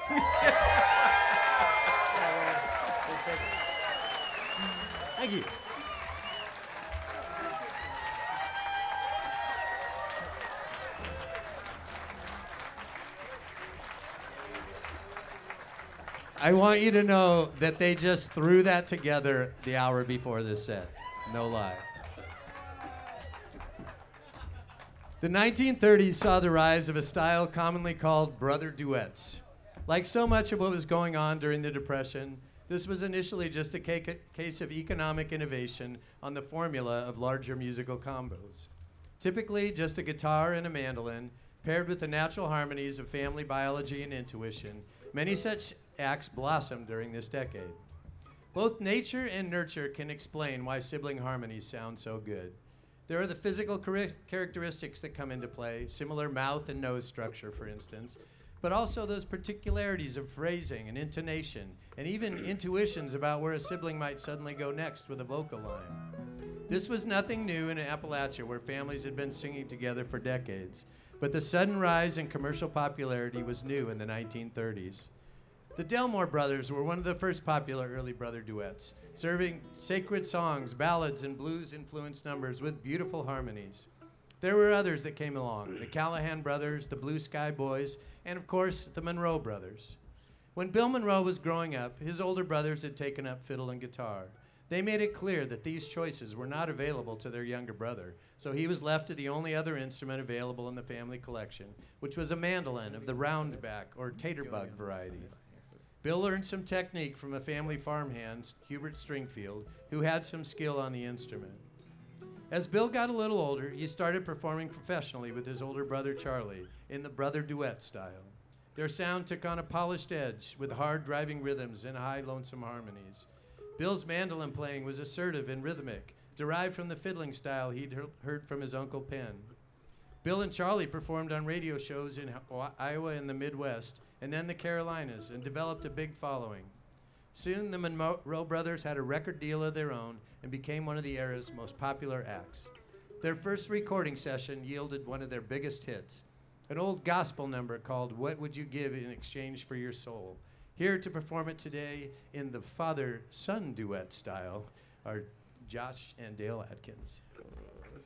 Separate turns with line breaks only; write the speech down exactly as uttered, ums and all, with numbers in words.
Thank you.
I want you to know that they just threw that together the hour before this set. No lie. The nineteen thirties saw the rise of a style commonly called brother duets. Like so much of what was going on during the Depression, this was initially just a ca- case of economic innovation on the formula of larger musical combos. Typically, just a guitar and a mandolin, paired with the natural harmonies of family biology and intuition, many such acts blossomed during this decade. Both nature and nurture can explain why sibling harmonies sound so good. There are the physical char- characteristics that come into play, similar mouth and nose structure, for instance, but also those particularities of phrasing and intonation, and even intuitions about where a sibling might suddenly go next with a vocal line. This was nothing new in Appalachia, where families had been singing together for decades, but the sudden rise in commercial popularity was new in the nineteen thirties. The Delmore Brothers were one of the first popular early brother duets, serving sacred songs, ballads, and blues-influenced numbers with beautiful harmonies. There were others that came along, the Callahan Brothers, the Blue Sky Boys, and of course, the Monroe Brothers. When Bill Monroe was growing up, his older brothers had taken up fiddle and guitar. They made it clear that these choices were not available to their younger brother, so he was left to the only other instrument available in the family collection, which was a mandolin of the roundback or taterbug variety. Bill learned some technique from a family farmhand, Hubert Stringfield, who had some skill on the instrument. As Bill got a little older, he started performing professionally with his older brother Charlie in the brother duet style. Their sound took on a polished edge with hard driving rhythms and high lonesome harmonies. Bill's mandolin playing was assertive and rhythmic, derived from the fiddling style he'd he- heard from his Uncle Penn. Bill and Charlie performed on radio shows in Iowa and the Midwest, and then the Carolinas, and developed a big following. Soon, the Monroe Brothers had a record deal of their own and became one of the era's most popular acts. Their first recording session yielded one of their biggest hits, an old gospel number called What Would You Give in Exchange for Your Soul? Here to perform it today in the father-son duet style are Josh and Dale Atkins.